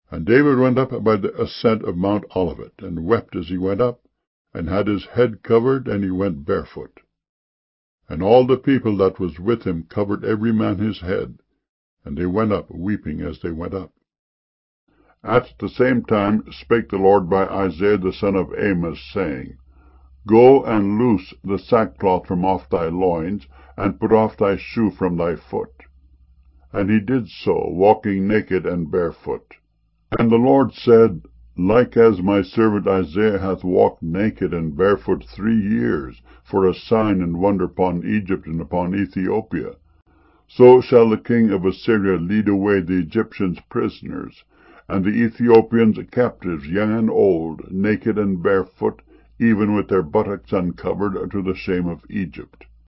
And David went up by the ascent of Mount Olivet, and wept as he went up, and had his head covered, and he went barefoot. And all the people that was with him covered every man his head, and they went up, weeping as they went up. At the same time spake the Lord by Isaiah the son of Amos, saying, Go and loose the sackcloth from off thy loins, and put off thy shoe from thy foot. And he did so, walking naked and barefoot. And the Lord said, Like as my servant Isaiah hath walked naked and barefoot 3 years, for a sign and wonder upon Egypt and upon Ethiopia, so shall the king of Assyria lead away the Egyptians prisoners, and the Ethiopians captives, young and old, naked and barefoot, even with their buttocks uncovered, to the shame of Egypt.